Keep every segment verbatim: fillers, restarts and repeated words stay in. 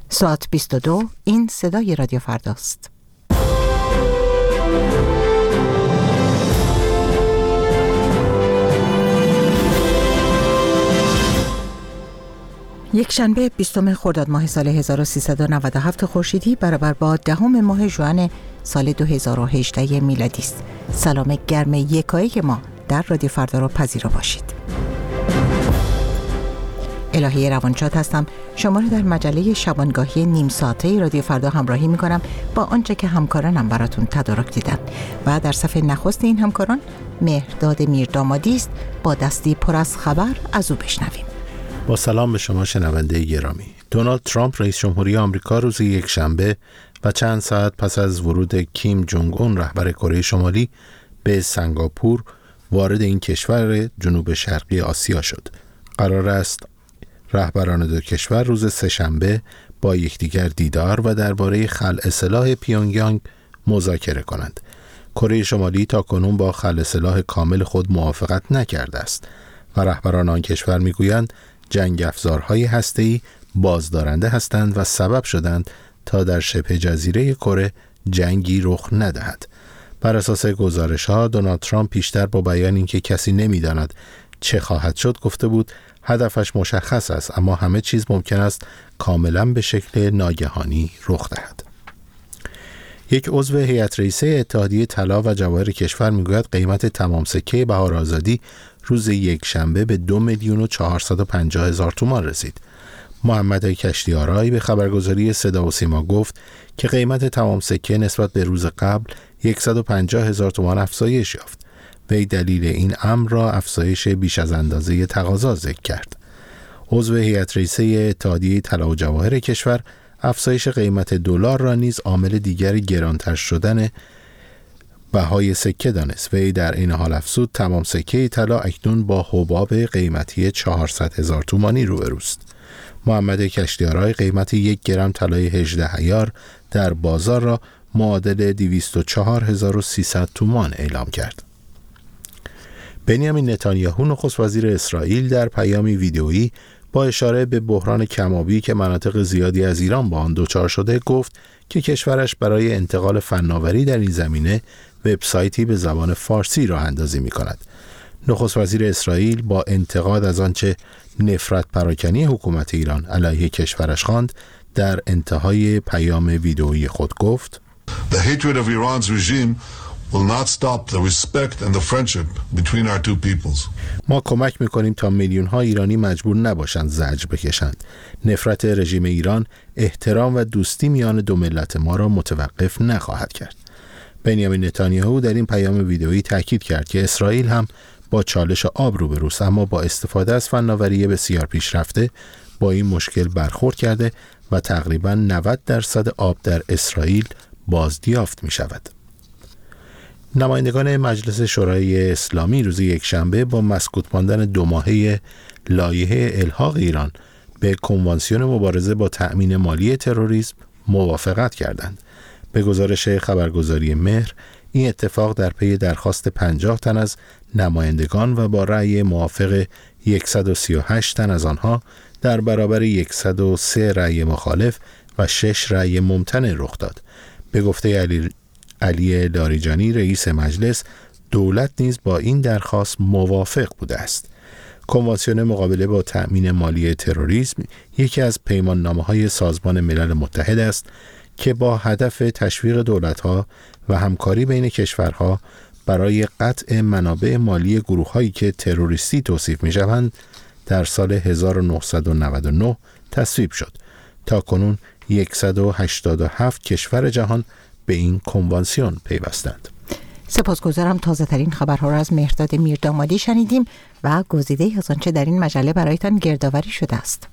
ساعت بیست و دو، این صدای رادیو فرداست. یک شنبه بیستم خرداد ماه سال هزار و سیصد و نود و هفت خورشیدی برابر با دهم ماه ژوئن سال دو هزار و هجده میلادی است. سلام گرم یکایی ما در رادیو فردا را پذیرا باشید. الهی روانشاد هستم. شما را در مجله شبانگاهی نیم ساعته رادیو فردا همراهی می کنم با آنچه که همکارانم براتون تدارک دیدن و در صفحه نخست این همکاران مهرداد میردامادی است. با دستی پر از خبر از او بشنویم. با سلام به شما شنونده گرامی. دونالد ترامپ رئیس جمهوری آمریکا روز یک شنبه و چند ساعت پس از ورود کیم جونگ اون رهبر کره شمالی به سنگاپور وارد این کشور جنوب شرقی آسیا شد. قرار است رهبران دو کشور روز سه‌شنبه با یکدیگر دیدار و درباره خلع سلاح پیونگیانگ مذاکره کنند. کره شمالی تاکنون با خلع سلاح کامل خود موافقت نکرده است و رهبران آن کشور میگویند جنگ افزارهای هسته‌ای بازدارنده هستند و سبب شدند تا در شبه جزیره کره جنگی رخ ندهد. بر اساس گزارش‌ها دونالد ترامپ پیشتر با بیان اینکه کسی نمی‌داند چه خواهد شد گفته بود هدفش مشخص است، اما همه چیز ممکن است کاملا به شکل ناگهانی رخ دهد. یک عضو هیئت رئیسه اتحادیه طلا و جواهر کشور میگوید قیمت تمام سکه بهار آزادی روز یک شنبه به دو میلیون و چهارصد و پنجاه هزار تومان رسید. محمد کشتیارایی به خبرگزاری صدا و سیما گفت که قیمت تمام سکه نسبت به روز قبل صد و پنجاه هزار تومان افزایش یافت. وی دلیل این امر را افزایش بیش از اندازه تقاضا ذکر کرد. عضو هیئت رئیسه اتحادیه طلا و جواهر کشور افزایش قیمت دلار را نیز عامل دیگر گرانتر شدن بهای سکه دانست. وی در این حال افزود تمام سکه طلا اکنون با حباب قیمتی چهارصد هزار تومانی روبروست. محمد کشتیارای قیمت یک گرم طلای هجده عیار در بازار را معادل دویست و چهار هزار و سیصد تومان اعلام کرد. بنیامین نتانیاهو نخست وزیر اسرائیل در پیامی ویدئویی با اشاره به بحران کم‌آبی که مناطق زیادی از ایران با آن دچار شده گفت که کشورش برای انتقال فناوری در این زمینه وبسایتی به زبان فارسی راه اندازی می‌کند. نخست وزیر اسرائیل با انتقاد از آنچه نفرت پراکنی حکومت ایران علیه کشورش خواند در انتهای پیام ویدئویی خود گفت: The hatred of Iran's regime will not stop the respect and the friendship between our two peoples. ما کمک میکنیم تا میلیون ها ایرانی مجبور نباشند زجر بکشند. نفرت رژیم ایران احترام و دوستی میان دو ملت ما را متوقف نخواهد کرد. بنیامین نتانیاهو در این پیام ویدئویی تاکید کرد که اسرائیل هم با چالش آب روبروست، اما با استفاده از فناوری بسیار پیشرفته با این مشکل برخورد کرده و تقریباً نود درصد آب در اسرائیل بازیافت می شود. نمایندگان مجلس شورای اسلامی روز یک شنبه با مسکوت ماندن دو ماهه لایحه الحاق ایران به کنوانسیون مبارزه با تأمین مالی تروریسم موافقت کردند. به گزارش خبرگزاری مهر این اتفاق در پی درخواست پنجاه تن از نمایندگان و با رأی موافق صد و سی و هشت تن از آنها در برابر صد و سه رأی مخالف و شش رأی ممتنع رخ داد. به گفته علی علی لاریجانی رئیس مجلس، دولت نیز با این درخواست موافق بوده است. کنوانسیون مقابله با تأمین مالی تروریسم یکی از پیماننامه‌های سازمان ملل متحد است که با هدف تشویق دولت‌ها و همکاری بین کشورها برای قطع منابع مالی گروه‌هایی که تروریستی توصیف می‌شوند در سال هزار و نهصد و نود و نه تصویب شد. تاکنون صد و هشتاد و هفت کشور جهان به این کنوانسیون پیوستند. سپاسگزارم. تازه ترین خبرها را از مهرداد میردامادی شنیدیم و گزیده از آنچه در این مجله برایتان گردآوری شده است.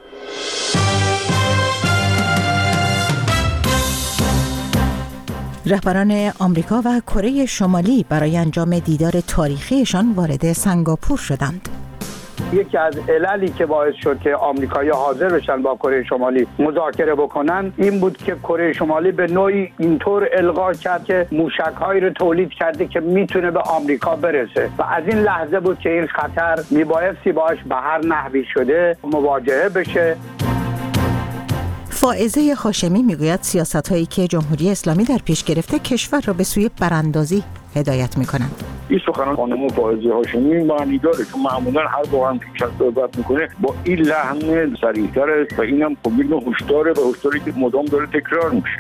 رهبران آمریکا و کره شمالی برای انجام دیدار تاریخیشان وارد سنگاپور شدند. یکی از عللی که باعث شد که آمریکایی‌ها حاضر بشن با کره شمالی مذاکره بکنن این بود که کره شمالی به نوعی اینطور القا کرد که موشک‌هایی رو تولید کرده که میتونه به آمریکا برسه و از این لحظه بود که این خطر میبایستی باش به هر نحوی شده مواجهه بشه. فائزه هاشمی میگوید سیاست‌هایی که جمهوری اسلامی در پیش گرفته کشور را به سوی براندازی هدایت می‌کنند. این سخنان خانم فائزه هاشمی معنی داره که معمولا هر بار هم که صحبت میکنه با این لحن صریح‌تر است و اینم خب یک نوع هشداره و هشداری که مدام داره تکرار میشه.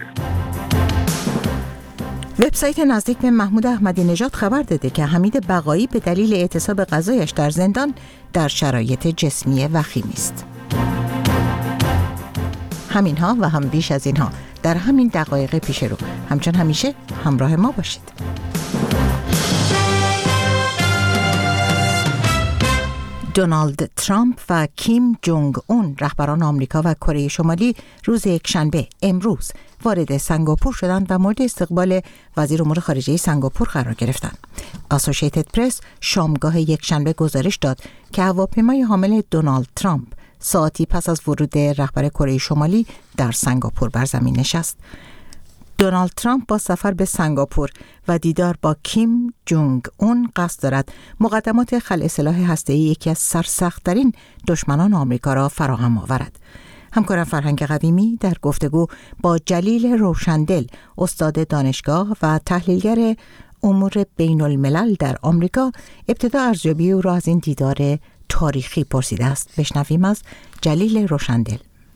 وبسایت نزدیک به محمود احمدی نژاد خبر داده که حمید بقایی به دلیل اعتصاب قضایش در زندان در شرایط جسمی وخیمی است. همین ها و هم بیش از اینها در همین دقایق پیش رو. همچون همیشه همراه ما باشید. دونالد ترامپ و کیم جونگ اون رهبران آمریکا و کره شمالی روز یکشنبه امروز وارد سنگاپور شدند و مورد استقبال وزیر امور خارجه سنگاپور قرار گرفتند. اسوسییتد پرس شامگاه یکشنبه گزارش داد که هواپیمای حامل دونالد ترامپ ساعتی پس از ورود رهبر کره شمالی در سنگاپور بر زمین نشست. دونالد ترامپ با سفر به سنگاپور و دیدار با کیم جونگ اون قصد دارد مقدمات خلع سلاح هسته‌ای یکی از سرسخت‌ترین دشمنان آمریکا را فراهم آورد. همکارم فرهنگ قویمی در گفتگو با جلیل روشندل، استاد دانشگاه و تحلیلگر امور بین الملل در آمریکا، ابتدا ارزیابی او را از این دیدار تاریخی پرسیده است. بشنویم از جلیل روشندل.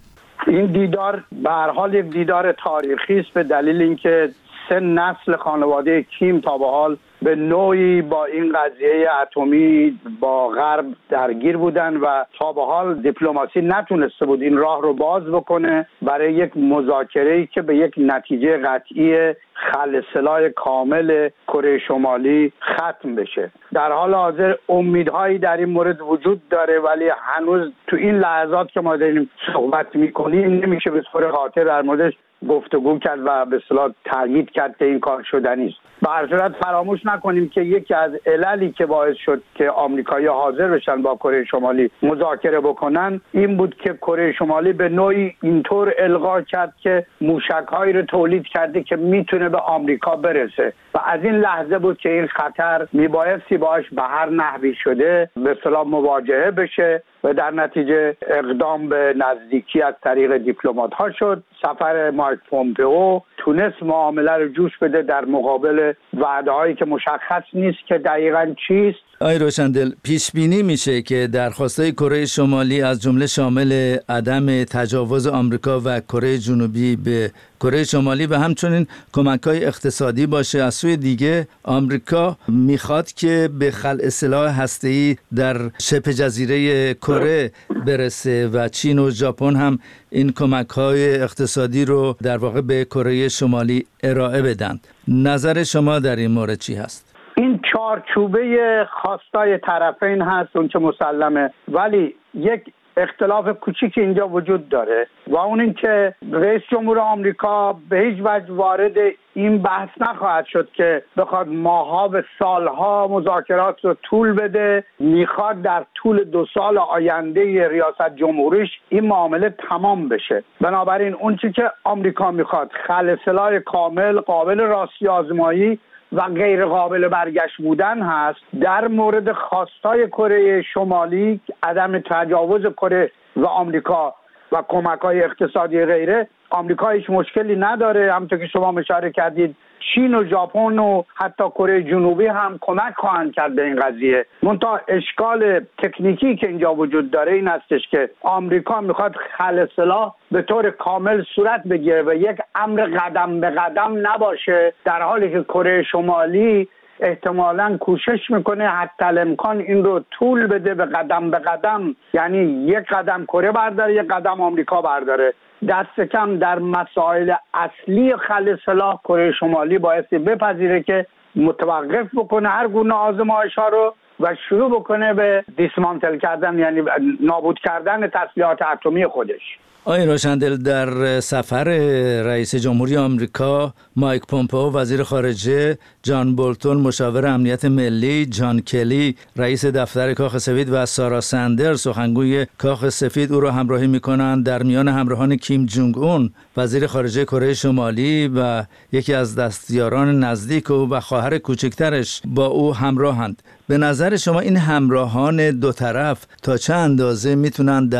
این دیدار به هر حال یک دیدار تاریخی است به دلیل اینکه سه نسل خانواده کیم تا به حال به نوعی با این قضیه اتمی با غرب درگیر بودن و تا به حال دیپلماسی نتونسته بود این راه رو باز بکنه برای یک مذاکره‌ای که به یک نتیجه قطعی خلع سلاح کامل کره شمالی ختم بشه. در حال حاضر امیدهایی در این مورد وجود داره، ولی هنوز تو این لحظات که ما داریم صحبت میکنیم نمیشه به طور قاطع در موردش گفتگو کرد و به اصطلاح تایید کرد که این کار شدنی است. به هر صورت فراموش نکنیم که یکی از عللی که باعث شد که آمریکایی‌ها حاضر بشن با کره شمالی مذاکره بکنن این بود که کره شمالی به نوعی اینطور القا کرد که موشک‌هایی رو تولید کرده که میتونه به آمریکا برسه و از این لحظه بود که این خطر میبایستی باش به هر نحوی شده به اصطلاح مواجهه بشه و در نتیجه اقدام به نزدیکی از طریق دیپلمات‌ها شد. سفر مایک پومپئو تونست معامله رو جوش بده در مقابل وعده‌هایی که مشخص نیست که دقیقاً چیست. آقای روشندل، پیش بینی میشه که درخواست‌های کره شمالی از جمله شامل عدم تجاوز آمریکا و کره جنوبی به کره شمالی و همچنین کمک‌های اقتصادی باشه. از سوی دیگه آمریکا میخواد که به خلع سلاح هسته‌ای در شبه جزیره کره برسه و چین و ژاپن هم این کمک‌های اقتصادی رو در واقع به کره شمالی ارائه بدن. نظر شما در این مورد چی هست؟ این چارچوبه خواستای طرفین هست اون که مسلمه، ولی یک اختلاف کوچیک اینجا وجود داره و اون این که رئیس جمهور آمریکا به هیچ وجه وارد این بحث نخواهد شد که بخواد ماها و سالها مذاکرات رو طول بده. میخواد در طول دو سال آینده ریاست جمهوریش این معامله تمام بشه. بنابراین اون چی که آمریکا میخواد خلع سلاح کامل، قابل راستی آزمایی و غیر قابل برگشت بودن هست. در مورد خواستای کره شمالی عدم تجاوز کره و آمریکا و کمک‌های اقتصادی غیره، آمریکا هیچ مشکلی نداره. همونطور که شما اشاره کردید چین و ژاپن و حتی کره جنوبی هم کمک خواهند کرد به این قضیه. منتها اشکال تکنیکی که اینجا وجود داره این هستش که آمریکا میخواد خلع سلاح به طور کامل صورت بگیره و یک امر قدم به قدم نباشه، در حالی که کره شمالی احتمالاً کوشش میکنه حتی الامکان این رو طول بده به قدم به قدم، یعنی یک قدم کره برداره یک قدم آمریکا برداره. دست کم در مسائل اصلی خلع سلاح کره شمالی بایستی بپذیره که متوقف بکنه هر گونه آزمایش‌ها رو و شروع بکنه به دیسمانتل کردن، یعنی نابود کردن تسلیحات اتمی خودش. آقای روشندل، در سفر رئیس جمهوری آمریکا مایک پومپئو وزیر خارجه، جان بولتون مشاور امنیت ملی، جان کلی رئیس دفتر کاخ سفید و سارا سندرز سخنگوی کاخ سفید او را همراهی می‌کنند. در میان همراهان کیم جونگ اون وزیر خارجه کره شمالی و یکی از دستیاران نزدیک او و خواهر کوچکترش با او همراهند. به نظر شما این همراهان دو طرف تا چه اندازه میتونن در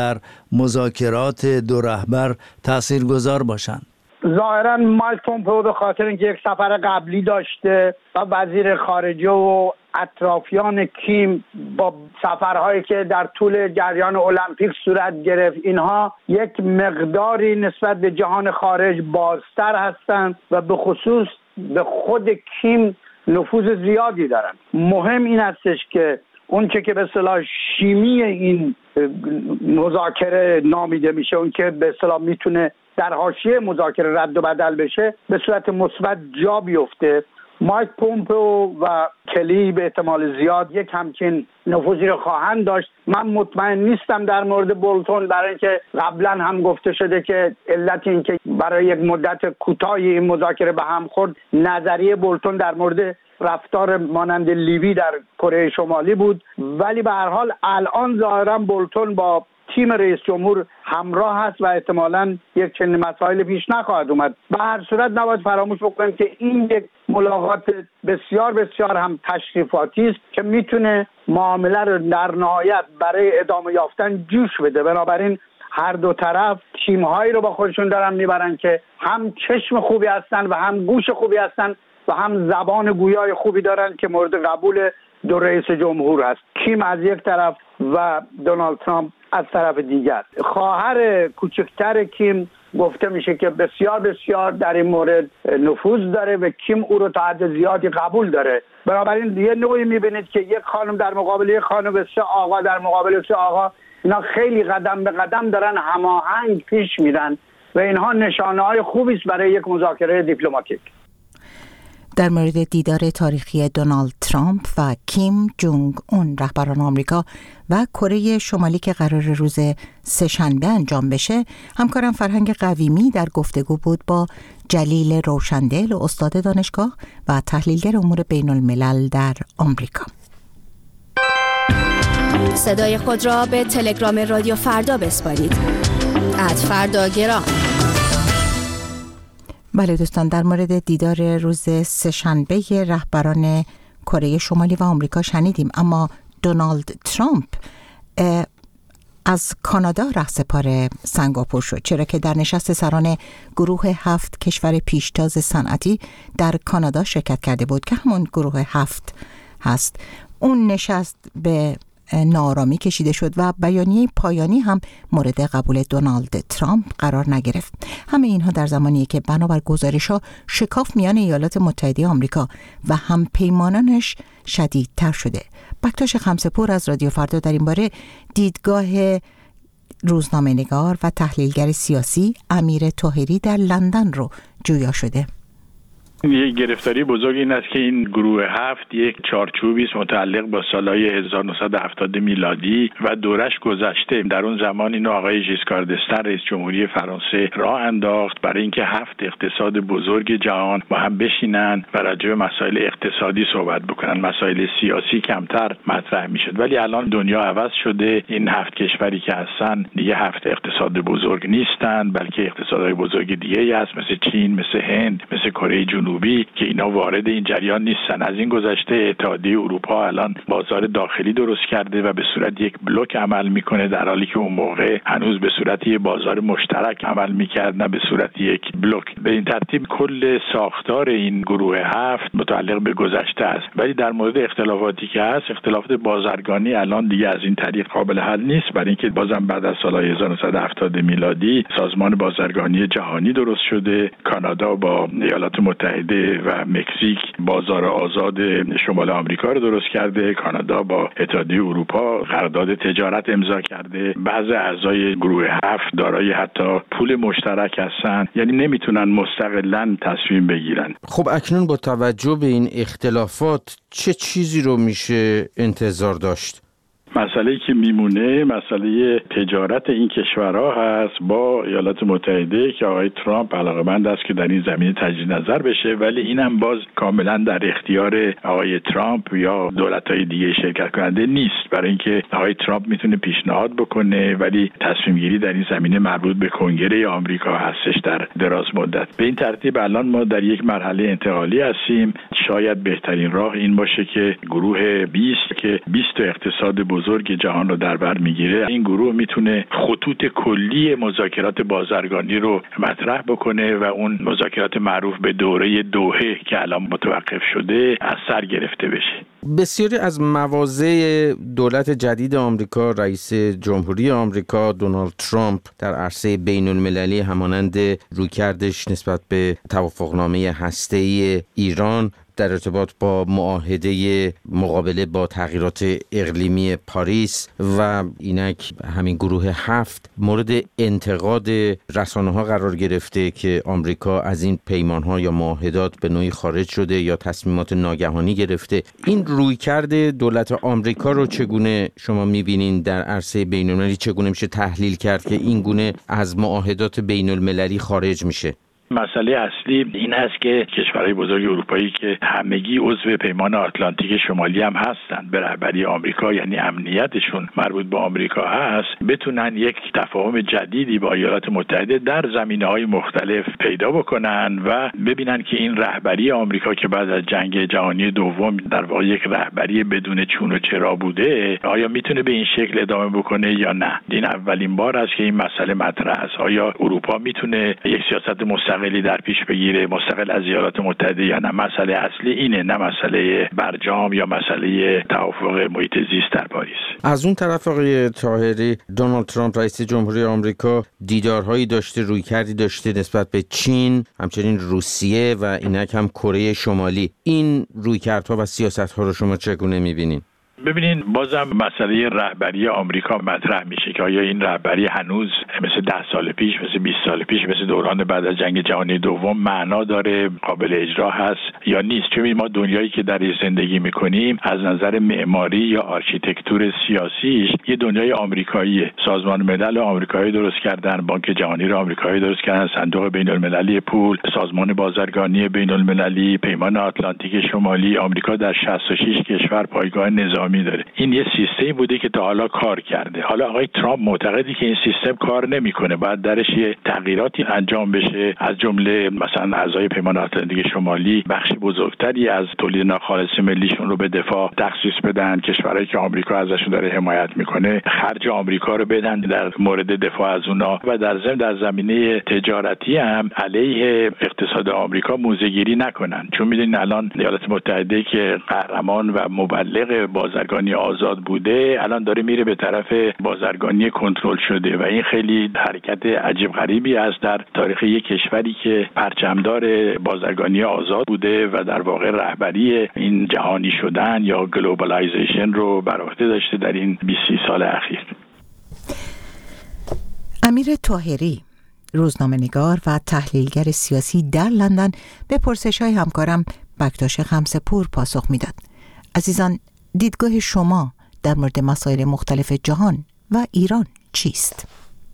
مذاکرات دو رهبر تاثیرگذار باشند؟ ظاهرا مایک پومپئو به خاطر اینکه یک سفر قبلی داشته و وزیر خارجه و اطرافیان کیم با سفرهایی که در طول جریان المپیک صورت گرفت، اینها یک مقداری نسبت به جهان خارج بازتر هستند و به خصوص به خود کیم نفوذ زیادی دارن. مهم این هستش که اون چه که به اصطلاح شیمی این مذاکره نامیده میشه، اون که به اصطلاح میتونه در حاشیه مذاکره رد و بدل بشه، به صورت مثبت جا بیفته. مایک پومپئو و کلی به احتمال زیاد یک همچین نفوذی رو خواهند داشت. من مطمئن نیستم در مورد بولتون، برای اینکه قبلا هم گفته شده که علت این که برای یک مدت کوتاهی این مذاکره به هم خورد نظریه بولتون در مورد رفتار مانند لیبی در کره شمالی بود، ولی به هر حال الان ظاهرا بولتون با تیم رئیس جمهور همراه هست و احتمالاً یک چنین مسائل پیش نخواهد اومد. به هر صورت نباید فراموش بکنیم که این یک ملاقات بسیار بسیار هم تشریفاتی است که میتونه معامله رو در نهایت برای ادامه یافتن جوش بده. بنابراین هر دو طرف تیم‌هایی رو با خودشون دارن میبرن که هم چشم خوبی هستن و هم گوش خوبی هستن و هم زبان گویای خوبی دارن که مورد قبول دو رئیس جمهور هست، کیم از یک طرف و دونالد ترامپ از طرف دیگر. خواهر کوچکتر کیم گفته میشه که بسیار بسیار در این مورد نفوذ داره و کیم او رو تا حد زیادی قبول داره. بنابراین یه نوعی میبینید که یک خانم در مقابل یک خانم و سه آقا در مقابل سه آقا، اینا خیلی قدم به قدم دارن هماهنگ پیش میرن و اینها نشانه های خوبی است برای یک مذاکره دیپلماتیک. در مورد دیدار تاریخی دونالد ترامپ و کیم جونگ اون رهبران آمریکا و کره شمالی که قرار روز سه‌شنبه انجام بشه، همکارم فرهنگ قویمی در گفتگو بود با جلیل روشندل، استاد دانشگاه و تحلیلگر امور بین الملل در آمریکا. صدای خود را به تلگرام رادیو فردا بسپارید. ات فردا گرام. بله دوستان، در مورد دیدار روز سه‌شنبه رهبران کره شمالی و آمریکا شنیدیم، اما دونالد ترامپ از کانادا رهسپار سنگاپور شد، چرا که در نشست سران گروه هفت کشور پیشتاز صنعتی در کانادا شرکت کرده بود که همون گروه هفت هست. اون نشست به ناآرامی کشیده شد و بیانیه پایانی هم مورد قبول دونالد ترامپ قرار نگرفت. همه اینها در زمانیه که بنابر گزارش‌ها شکاف میان ایالات متحده آمریکا و هم پیمانانش شدیدتر شده. بکتاش خمسه‌پور از رادیو فردا در این باره دیدگاه روزنامه‌نگار و تحلیلگر سیاسی امیر طاهری در لندن رو جویا شده. یک گرفتاری بزرگ این است که این گروه هفت یک چارچوبی است متعلق با سالهای هزار و نهصد و هفتاد میلادی و دورش گذشته. در اون زمان اینو آقای ژیسکار دستن رئیس جمهوری فرانسه راه انداخت برای اینکه هفت اقتصاد بزرگ جهان با هم بشینن و راجع به مسائل اقتصادی صحبت بکنن، مسائل سیاسی کمتر مطرح میشد. ولی الان دنیا عوض شده، این هفت کشوری که هستن دیگه هفت اقتصاد بزرگ نیستن، بلکه اقتصادهای بزرگ دیگه‌ای هست، مثل چین، مثل هند، مثل کره جنوبی که اینا وارد این جریان نیستن. از این گذشته اتحادیه اروپا الان بازار داخلی درست کرده و به صورت یک بلوک عمل میکنه، در حالی که اون موقع هنوز به صورت یک بازار مشترک عمل میکرد، نه به صورت یک بلوک. به این ترتیب کل ساختار این گروه هفت متعلق به گذشته است. ولی در مورد اختلافاتی که هست، اختلافات بازرگانی الان دیگه از این طریق قابل حل نیست، برای اینکه بازم بعد از سال هزار و نهصد و هفتاد میلادی سازمان بازرگانی جهانی درست شده. کانادا با ایالات متحده و مکزیک بازار آزاد شمال آمریکا رو درست کرده. کانادا با اتحادیه اروپا قرارداد تجارت امضا کرده. بعضی اعضای گروه هفت دارای حتی پول مشترک هستن، یعنی نمیتونن مستقلاً تصمیم بگیرن. خب اکنون با توجه به این اختلافات چه چیزی رو میشه انتظار داشت؟ مسئله‌ای که میمونه مسئله تجارت این کشورها هست با ایالات متحده که آقای ترامپ علاقه‌مند است که در این زمینه تجدید نظر بشه، ولی اینم باز کاملا در اختیار آقای ترامپ یا دولت‌های دیگه شرکت کننده نیست، برای اینکه آقای ترامپ میتونه پیشنهاد بکنه ولی تصمیم گیری در این زمینه مربوط به کنگره آمریکا هستش در دراز مدت. به این ترتیب الان ما در یک مرحله انتقالی هستیم. شاید بهترین راه این باشه که گروه بیست که بیست اقتصاد بزرگ بزرگ جهان رو در بر میگیره، این گروه میتونه خطوط کلی مذاکرات بازرگانی رو مطرح بکنه و اون مذاکرات معروف به دوره دوحه که الان متوقف شده از سر گرفته بشه. بسیاری از مواضع دولت جدید آمریکا، رئیس جمهوری آمریکا دونالد ترامپ در عرصه بین المللی همانند رویکردش نسبت به توافقنامه هسته‌ای ایران در ارتباط با معاهده مقابله با تغییرات اقلیمی پاریس و اینک همین گروه هفت مورد انتقاد رسانه‌ها قرار گرفته که آمریکا از این پیمان‌ها یا معاهدات به نوعی خارج شده یا تصمیمات ناگهانی گرفته. این رویکرد دولت آمریکا رو چگونه شما می‌بینین در عرصه بین‌المللی؟ چگونه میشه تحلیل کرد که این گونه از معاهدات بین‌المللی خارج میشه؟ مسئله اصلی این است که کشورهای بزرگ اروپایی که همگی عضو پیمان آتلانتیک شمالی هم هستند به رهبری آمریکا، یعنی امنیتشون مربوط به آمریکا هست، بتونن یک تفاهم جدیدی با ایالات متحده در زمینه‌های مختلف پیدا بکنن و ببینن که این رهبری آمریکا که بعد از جنگ جهانی دوم در واقع یک رهبری بدون چون و چرا بوده، آیا میتونه به این شکل ادامه بکنه یا نه. این اولین بار است که این مسئله مطرح است. آیا اروپا میتونه یک سیاست مستقل مستقلی در پیش بگیره مستقل از ایالات متحده یا نه؟ مسئله اصلی اینه، نه مسئله برجام یا مسئله توافق محیط زیست در پاریس. از اون طرف آقای طاهری، دونالد ترامپ رئیس جمهوری آمریکا دیدارهایی داشته، رویکردی داشته نسبت به چین، همچنین روسیه و اینک هم کره شمالی. این رویکردها و سیاست‌ها رو شما چگونه می‌بینید؟ ببینین، بازم مسئله رهبری آمریکا مطرح میشه که آیا این رهبری هنوز مثل ده سال پیش، مثل بیست سال پیش، مثل دوران بعد از جنگ جهانی دوم معنا داره، قابل اجرا هست یا نیست. چون ما دنیایی که در زندگی میکنیم از نظر معماری یا آرکیتکتور سیاسیش یه دنیای آمریکاییه. سازمان ملل آمریکایی درست کردن، بانک جهانی رو آمریکایی درست کردن، صندوق بین المللی پول، سازمان بازرگانی بین المللی، پیمان آتلانتیک شمالی. آمریکا در شصت و شش کشور پایگاه نظامی داره. این یه سیستمی بوده که تا حالا کار کرده. حالا آقای ترامپ معتقدی که این سیستم کار نمیکنه، باید درش یه تغییراتی انجام بشه. از جمله مثلا اعضای پیمان آتلانتیک شمالی بخش بزرگتری از تولید ناخالص ملیشون رو به دفاع تخصیص بدن. کشورهایی که آمریکا ازشون داره حمایت میکنه خرج آمریکا رو بدن در مورد دفاع از اونها و در ضمن در زمینه تجارتی هم علیه اقتصاد آمریکا موزه‌گیری نکنن. چون میدونین الان ایالات متحده که قهرمان و مبلغ بازرگانی آزاد بوده، الان داره میره به طرف بازرگانی کنترل شده و این خیلی حرکت عجیب غریبی است در تاریخ یک کشوری که پرچمدار بازرگانی آزاد بوده و در واقع رهبری این جهانی شدن یا گلوبالایزیشن رو بر عهده داشته در این بیست سال اخیر. امیر طاهری، روزنامه‌نگار و تحلیلگر سیاسی در لندن، به پرسش‌های همکارم بکتاش خمسه‌پور پاسخ میداد. عزیزان، دیدگاه شما در مورد مسائل مختلف جهان و ایران چیست؟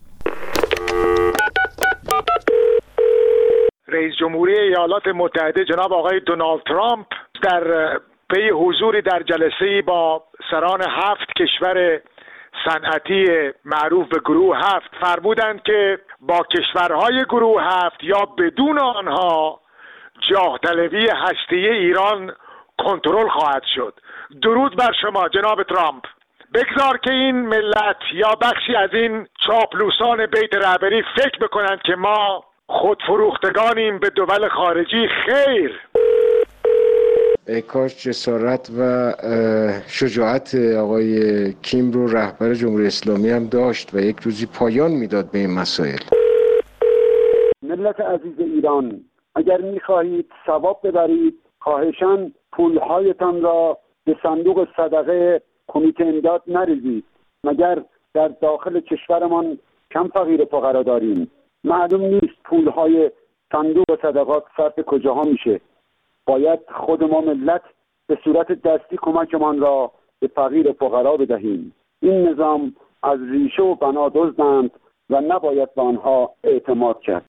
رئیس جمهوری ایالات متحده جناب آقای دونالد ترامپ در پی حضوری در جلسه‌ای با سران هفت کشور صنعتی معروف به گروه هفت فرمودند که با کشورهای گروه هفت یا بدون آنها جاه طلبی هسته‌ای ایران کنترل خواهد شد. درود بر شما جناب ترامپ. بگذار که این ملت یا بخشی از این چاپلوسان بیت رهبری فکر بکنند که ما خودفروختگانیم به دول خارجی. خیر. ای کاش جسارت و شجاعت آقای کیم رو رهبر جمهوری اسلامی هم داشت و یک روزی پایان میداد به این مسائل. ملت عزیز ایران، اگر میخواهید ثواب ببرید، خواهشاً پولهایتان را به صندوق صدقه کمیته امداد نریزید. مگر در داخل کشورمان کم فقیر فقرا داریم؟ معلوم نیست پولهای صندوق صدقات صرف کجاها میشه. باید خود ما ملت به صورت دستی کمکمان را به فقیر فقرا بدهیم. این نظام از ریشه و بنا دزدند و نباید به آنها اعتماد کرد.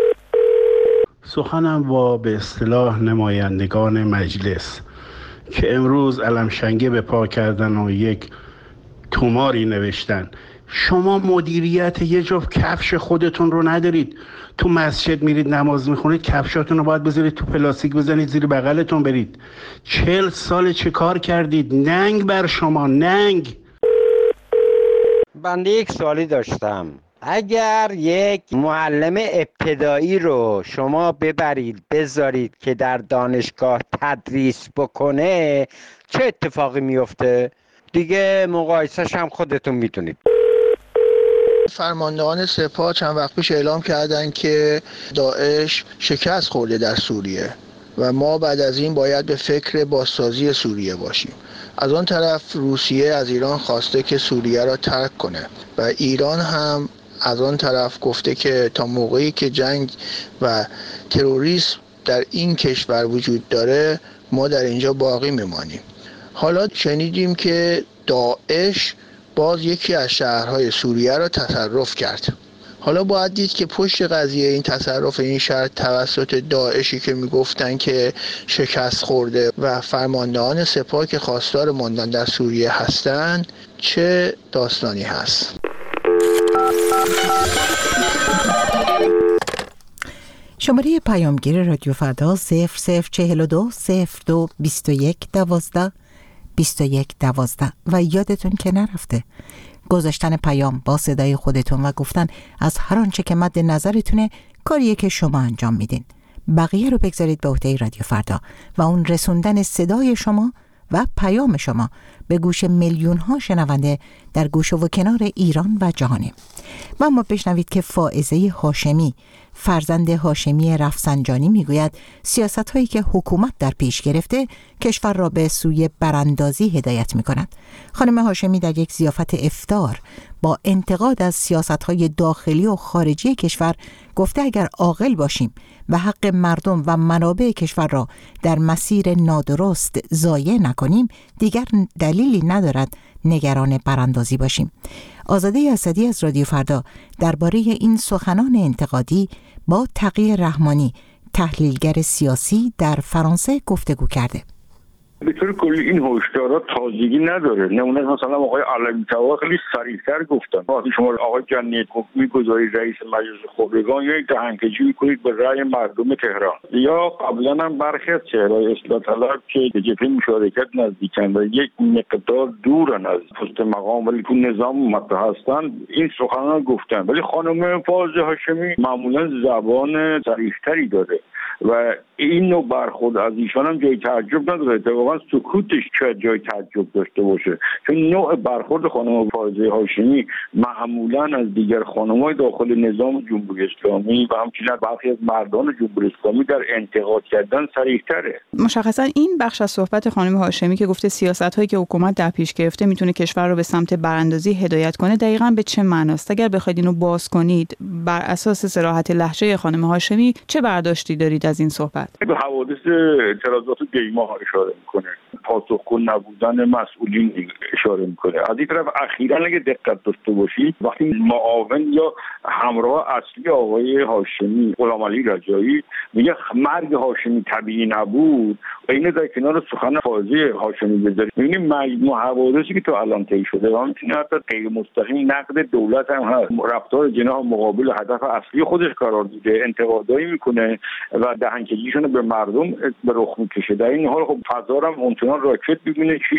سخنم با به اصطلاح نمایندگان مجلس که امروز علمشنگه به پا کردن و یک توماری نوشتن. شما مدیریت یه جفت کفش خودتون رو ندارید. تو مسجد میرید نماز میخونید، کفشاتون رو باید بذارید تو پلاستیک بزنید زیر بغلتون برید. چهل سال چه کار کردید؟ ننگ بر شما، ننگ. بنده یک سوالی داشتم. اگر یک معلم ابتدایی رو شما ببرید بذارید که در دانشگاه تدریس بکنه چه اتفاقی میفته؟ دیگه مقایسه‌ش هم خودتون میدونید. فرماندهان سپاه چند وقت پیش اعلام کردند که داعش شکست خورده در سوریه و ما بعد از این باید به فکر بازسازی سوریه باشیم. از آن طرف روسیه از ایران خواسته که سوریه را ترک کنه و ایران هم از آن طرف گفته که تا موقعی که جنگ و تروریسم در این کشور وجود داره ما در اینجا باقی میمانیم. حالا شنیدیم که داعش باز یکی از شهرهای سوریه را تصرف کرد. حالا باید دید که پشت قضیه این تصرف این شهر توسط داعشی که میگفتن که شکست خورده و فرماندهان سپاه که خواستار ماندن در سوریه هستند چه داستانی هست. شماره پیامگیر رادیو فردا صفر صفر چهل و دو صفر دو بیست و یک دوازده بیست و یک دوازده و یادتون که نرفته گذاشتن پیام با صدای خودتون و گفتن از هر آنچه که مد نظرتونه کاریه که شما انجام میدین. بقیه رو بگذارید به عهده رادیو فردا و اون رسوندن صدای شما و پیام شما به گوش میلیون ها شنونده در گوشه و کنار ایران و جهانه. و اما بشنوید که فائزه هاشمی فرزند هاشمی رفسنجانی میگوید سیاست هایی که حکومت در پیش گرفته کشور را به سوی براندازی هدایت می کند. خانم هاشمی در یک ضیافت افطار با انتقاد از سیاست های داخلی و خارجی کشور گفته اگر عاقل باشیم و حق مردم و منابع کشور را در مسیر نادرست ضایع نکنیم دیگر دلیلی ندارد نگران براندازی باشیم. آزاده اسدی از رادیو فردا درباره این سخنان انتقادی با تقی رحمانی تحلیلگر سیاسی در فرانسه گفتگو کرده. به طور کلی این هشدارات تازگی نداره. نمونه مثلا آقای علوی طبا خیلی صریح‌تر گفتن وقتی شما آقای جنیت میگذارید رئیس مجلس خبرگان یا یک دهنکجی میکنید به رأی مردم تهران، یا قبلا هم برخی از چهرهای اصلاح طلب که به جبهه مشارکت نزدیکن و یک مقدار دورن از پست مقام ولی تو نظام مطرح هستن این سخنان گفتن. ولی خانم فائزه هاشمی معمولا زبان صریح‌تری داره و این نوع برخورد از ایشان هم جای تعجب نداره. اتفاقا سکوتش شاید جای تعجب داشته باشه، چون نوع برخورد خانم فائزه هاشمی معمولا از دیگر خانم‌های داخل نظام جمهوری اسلامی و همچنین برخی از مردان جمهوری اسلامی در انتقاد کردن صریح‌تره. مشخصا این بخش از صحبت خانم هاشمی که گفته سیاست‌هایی که حکومت در پیش گرفته میتونه کشور رو به سمت براندازی هدایت کنه دقیقاً به چه معناست؟ اگر بخواید اینو باز کنید بر اساس صراحت لهجه خانم هاشمی چه برداشتی دارید از این صحبت؟ به حوادث اعتراضات دیما اشاره میکنه، پاسخگو نبودن مسئولین اشاره میکنه. از این طرف اخیراً اگه دقت داشته باشید وقتی معاون یا همراه اصلی آقای هاشمی غلامعلی رجایی میگه مرگ هاشمی طبیعی نبود و اینو در کنار سخن فائزه هاشمی بذارید، میبینیم مجموع حوادثی که تا الان طی شده و همچنین حتی غیر مستقیم نقد دولت هم هست، رفتار جناح مقابل هدف اصلی خودش قرار دیده، انتقادایی میکنه و دهنکجیشون به مردم به رخ میکشه. در این حال خب فضا هم اونچنان راکت ببینه چیش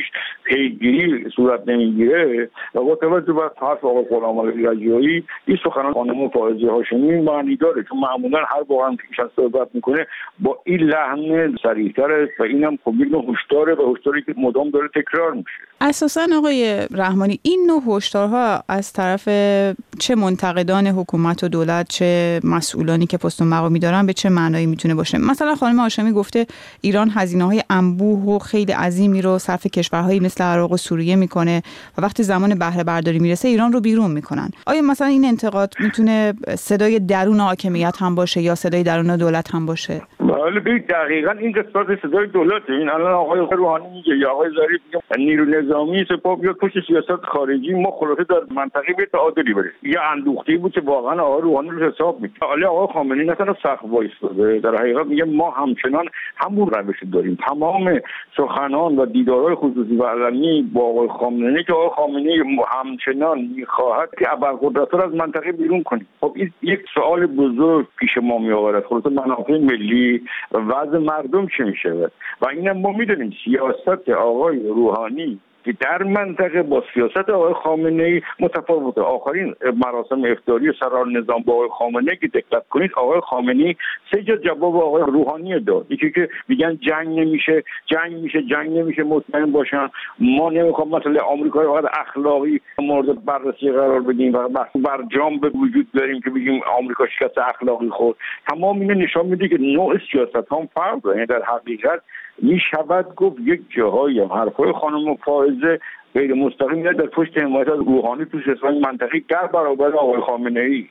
پیگیری صورت نمیگیره و با توجه به حرف آقای غلامعلی رجایی این سخنان خانم فائزه هاشمی معنی داره، چون معمولا هر بار هم پیش از صحبت میکنه با این لحن صریح‌تر است و اینم خب یک نوع هشداره و هشداری که مدام داره تکرار میشه. اساساً آقای رحمانی این نوع هشدارها از طرف چه منتقدان حکومت و دولت چه مسئولانی که پست و مقامی دارن به چه معنایی میتونه باشه؟ مثلا خانم هاشمی گفته ایران هزینه‌های انبوه و خیلی عظیمی رو صرف کشورهایی مثل عراق و سوریه میکنه و وقتی زمان بهره برداری میرسه ایران رو بیرون میکنن. آیا مثلا این انتقاد میتونه صدای درون حاکمیت هم باشه یا صدای درون دولت هم باشه؟ بله دقیقاً این قسمت صدای دولت. این الان آقای روحانی میگه یا آقای ظریف میگه نیرو نظامی سپاه بیاد پشت سیاست خارجی ما خلاصه در منطقه به تعادلی برسیم. یا اندوختی بود که واقعا آقای روحانی رو حساب میکنه. حالا آقای خامنه‌ای مثلا سخت وایساده در حقیقت میگه ما همچنان همون روش داریم. تمام سخنان و دیدارهای خصوصی و علنی با آقای خامنه‌ای که آقای خامنه‌ای همچنان میخواهد که ابرقدرت‌ها از منطقه بیرون کنیم. خب این یک سوال بزرگ پیش ما میآورد. خلاصه منافع ملی و وضع مردم چه میشه و اینم ما میدونیم سیاست آقای روحانی که در منطقه با سیاست آقای خامنه‌ای متفاوته. آخرین مراسم افطاری سران نظام با آقای خامنه‌ای که دقت کنید، آقای خامنه‌ای سه جا جواب آقای روحانی داد. یکی که میگن جنگ نمیشه، جنگ میشه، جنگ نمیشه، مطمئن باشن. ما نمیخوام مثلا آمریکا رو فقط اخلاقی مورد بررسی قرار بدیم و برجام به وجود داریم که بگیم آمریکا شکست اخلاقی خورد. تمام اینا نشان میده که نوع سیاست هم فرق داره. در حقیقت میشود گفت یک جاهایی حرفای خانم فائزه غیر مستقیم در پشت حمایت از روحانی تو سیاست منطقی در برابر آقای خامنه‌ای.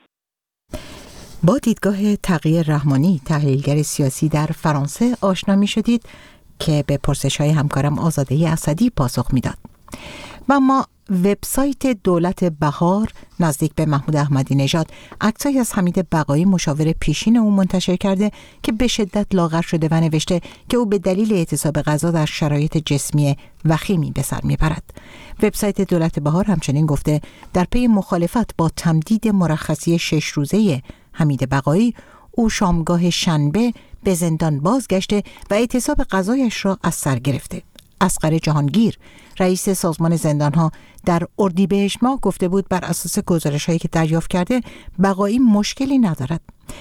با دیدگاه تقی رحمانی، تحلیلگر سیاسی در فرانسه، آشنا می شدید که به پرسش‌های همکارم آزاده اسدی پاسخ میداد. و ما وبسایت دولت بهار نزدیک به محمود احمدی نژاد عکسایی از حمید بقایی مشاور پیشین او منتشر کرده که به شدت لاغر شده و نوشته که او به دلیل اعتصاب غذا در شرایط جسمی وخیمی به سر میبرد. وبسایت دولت بهار همچنین گفته در پی مخالفت با تمدید مرخصی شش روزه حمید بقایی، او شامگاه شنبه به زندان بازگشته و اعتصاب غذایش را از سر گرفته. اصغر جهانگیر رئیس سازمان زندانها در اردیبهشت ماه گفته بود بر اساس گزارش‌هایی که دریافت کرده بقایی مشکلی ندارد.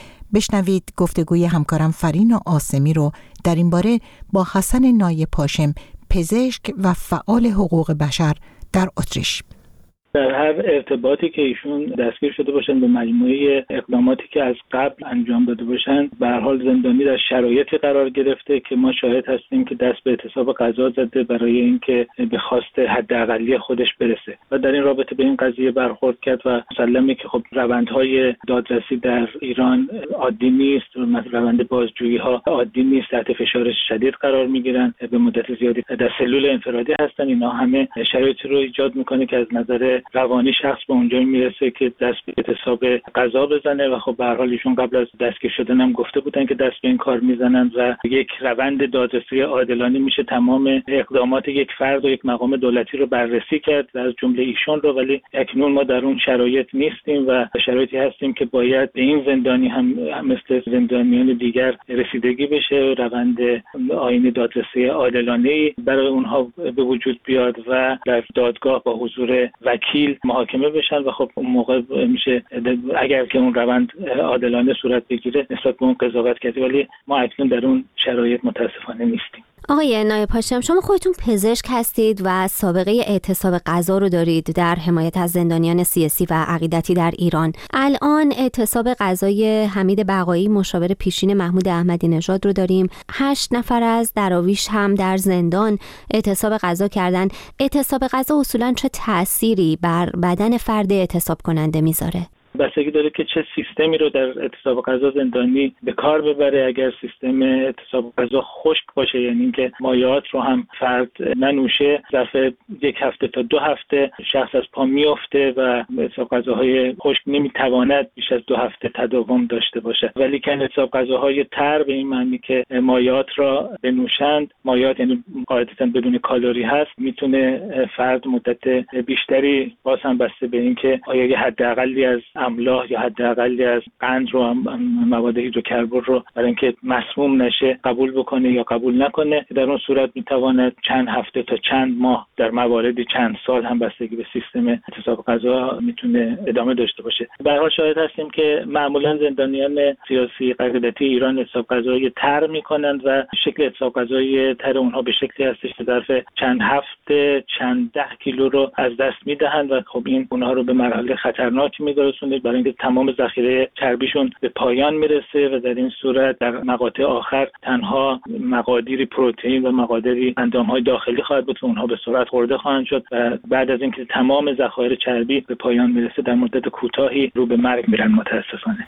بشنوید گفتگوی همکارم فرین و آسمی رو در این باره با حسن نایه پاشم، پزشک و فعال حقوق بشر در اتریش. در هر ارتباطی که ایشون دستگیر شده باشن به مجموعه اقداماتی که از قبل انجام داده باشن، به هر حال زندانی در شرایطی قرار گرفته که ما شاهد هستیم که دست به اعتصاب غذا زده برای اینکه به خواست حداقلی خودش برسه و در این رابطه به این قضیه برخورد کرد و مسلمه که خب روندهای دادرسی در ایران عادی نیست، مثلا روند بازجویی ها عادی نیست، تحت فشار شدید قرار میگیرن، به مدت زیادی در سلول انفرادی هستن. اینا همه شرایطی رو ایجاد میکنه که از نظر روانی شخص به اونجا میرسه که دست به اعتصاب غذا بزنه و خب به هر حال ایشون قبل از دستگیر شدن هم گفته بودن که دست به این کار میزنن و یک روند دادرسی عادلانه میشه تمام اقدامات یک فرد و یک مقام دولتی رو بررسی کرد، از جمله ایشون رو. ولی اکنون ما در اون شرایط نیستیم و شرایطی هستیم که باید به این زندانی هم مثل زندانیان دیگر رسیدگی بشه، روند آیین دادرسی عادلانه برای اونها به وجود بیاد و در دادگاه با حضور وکیل محاکمه بشن و خب اون موقع میشه اگر که اون روند عادلانه صورت بگیره نسبت به اون قضاوت کرد. ولی ما اکنون در اون شرایط متاسفانه نیستیم. آقای نایب هاشم، شما خودتون پزشک هستید و سابقه اعتصاب غذا رو دارید در حمایت از زندانیان سیاسی و عقیدتی در ایران. الان اعتصاب غذای حمید بقایی مشاور پیشین محمود احمدی نژاد رو داریم. هشت نفر از دراویش هم در زندان اعتصاب غذا کردن. اعتصاب غذا اصولاً چه تأثیری بر بدن فرد اعتصاب کننده میذاره؟ بستگی داره که چه سیستمی رو در اعتصاب غذا زندانی به کار ببره. اگر سیستم اعتصاب غذا خشک باشه، یعنی اینکه مایعات رو هم فرد ننوشه، ظرف یک هفته تا دو هفته شخص از پا میفته و اعتصاب غذاهای خشک نمیتواند بیش از دو هفته تداوم داشته باشه. ولی که اعتصاب غذاهای تر به این معنی که مایعات را بنوشند، مایعات یعنی قاعدتاً بدون کالری هست، میتونه فرد مدت بیشتری باز هم بسته به اینکه آیا یه حداقلی از املاح یا حداقلی از قند رو، مواد هیدروکربن رو برای اینکه مسموم نشه قبول بکنه یا قبول نکنه. در اون صورت میتواند چند هفته تا چند ماه، در مواردی چند سال هم بستگی به سیستم اعتصاب غذا میتونه ادامه داشته باشه. به هر حال شاهد هستیم که معمولا زندانیان سیاسی عقیدتی ایران اعتصاب غذایی تر میکنند و شکل اعتصاب غذایی تر اونها به شکلی هستش که ظرف چند هفته چند ده کیلو رو از دست میدهند و خب این اونها رو به مرحله خطرناکی میرسونه برای اینکه تمام ذخیره چربیشون به پایان میرسه و در این صورت در مقاطع آخر تنها مقادیری پروتئین و مقادیری اندامهای داخلی خواهد بود که اونها به سرعت خورده خواهند شد و بعد از اینکه تمام ذخایر چربی به پایان میرسه در مدت کوتاهی رو به مرگ میرن متاسفانه.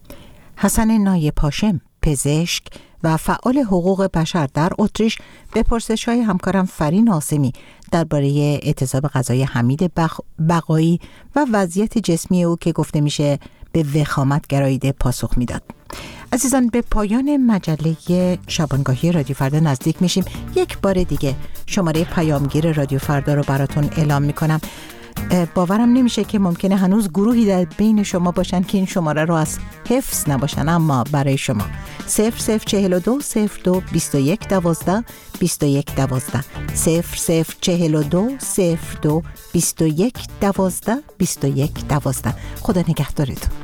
حسن نایه پاشم، پزشک و فعال حقوق بشر در اتریش، به پرسش‌های همکارم فرین آسمی درباره اعتصاب غذای حمید بخ... بقایی و وضعیت جسمی او که گفته میشه به وخامت گراییده پاسخ میداد. عزیزان، به پایان مجله شبانگاهی رادیو فردا نزدیک میشیم. یک بار دیگه شماره پیامگیر رادیو فردا رو براتون اعلام میکنم. باورم نمیشه که ممکنه هنوز گروهی در بین شما باشن که این شماره رو از حفظ نباشن، اما برای شما صفر صفر چهل و دو صفر دو بیست و یک دوازده بیست و یک دوازده صفر صفر چهل و دو صفر دو بیست و یک دوازده بیست و یک دوازده. خدا نگهدارتون.